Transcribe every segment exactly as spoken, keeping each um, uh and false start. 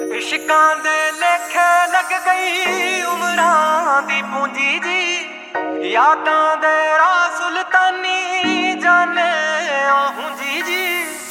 इश्कां दे लेखे लग गई उमरां दी पूंजी जी, यादां दे राह सुल्तानी जाने आहूं जी जी।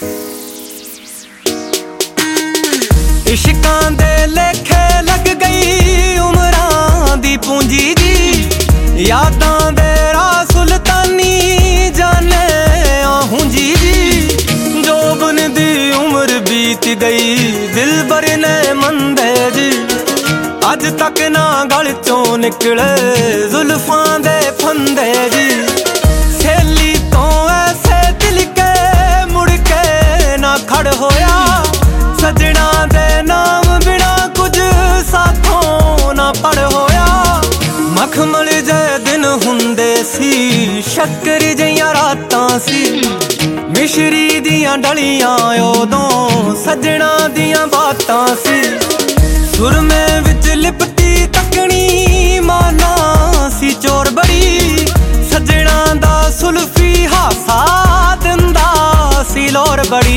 इश्कां दे लेखे लग गई उमरां दी पूंजी जी, यादां दे राह सुल्तानी जाने आहूं जी जी। जो बुन दी उम्र बीत गई दिल बर ने मंदे जी, अज तक ना गल चों निकले जुल्फां दे फंदे जी। सहेली तो ऐसे दिल के मुड़ के ना खड़ होया, सजना दे नाम बिना कुछ साथों ना पड़ होया। मखमल जे दिन हुंदे सी, शक्कर जियां रातां सी, मिश्री दियां डलियां उदों सजना दियां बातां सी। सुरमे विच लिपटी तकनी माना सी चोर बड़ी, सजना दा सुल्फी हासा दिंदा सी लोर बड़ी।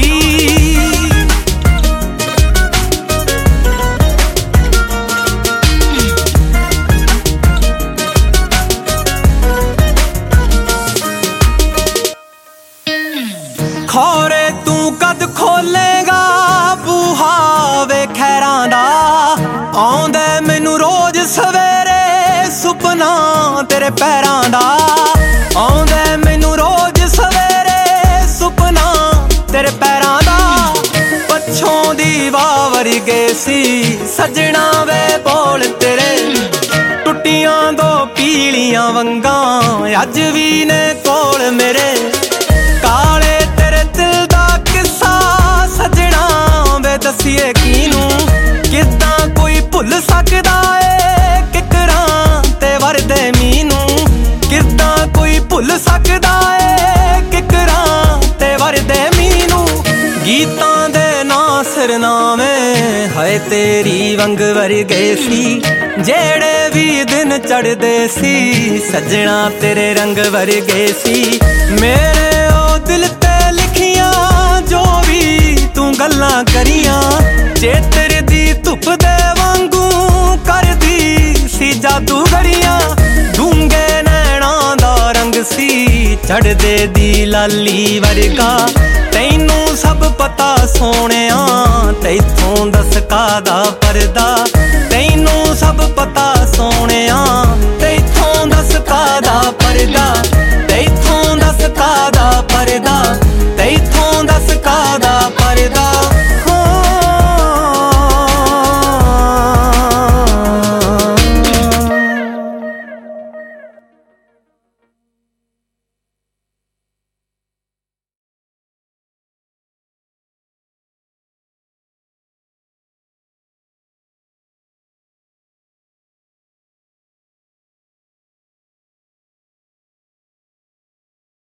खौरे तू कद खोलेगा बूहा वे खैरां दा, आउंदे मैनू रोज सवेरे सुपना तेरे पैरां दा। आउंदे मैनू रोज सवेरे सुपना तेरे पैरां दा। पछों दी वाह वरगे सी सजना वे बोल तेरे, टुटियां दो पीलियां वंगां अज भी ने कोल मेरे। काले तेरे दिल दा किस्सा सजना वे दसिए कीनू, किदां कोई भुल सकदा ए किकरां ते वरदे मीनू। किदां कोई भुल सकदा ए किकरां ते वरदे मीनू। गीतां दे नासर नामे हाय तेरी वंग वरगे सी, जेड़े भी दिन चढ़दे सी सजना तेरे रंग वरगे सी। मेरे ओ दिल ते लिखियां जो भी तू गल्लां करियां, चेतर दी धुप दे वांगू करदी सी जादू गड़ियां। डूंगे नैना दा रंग सी चढ़दे दी लाली वरगा, तैनू सब पता सोहणिया तैथों दस कादा परदा। तैनू सब पता सोहणिया तैथों दस कादा परदा।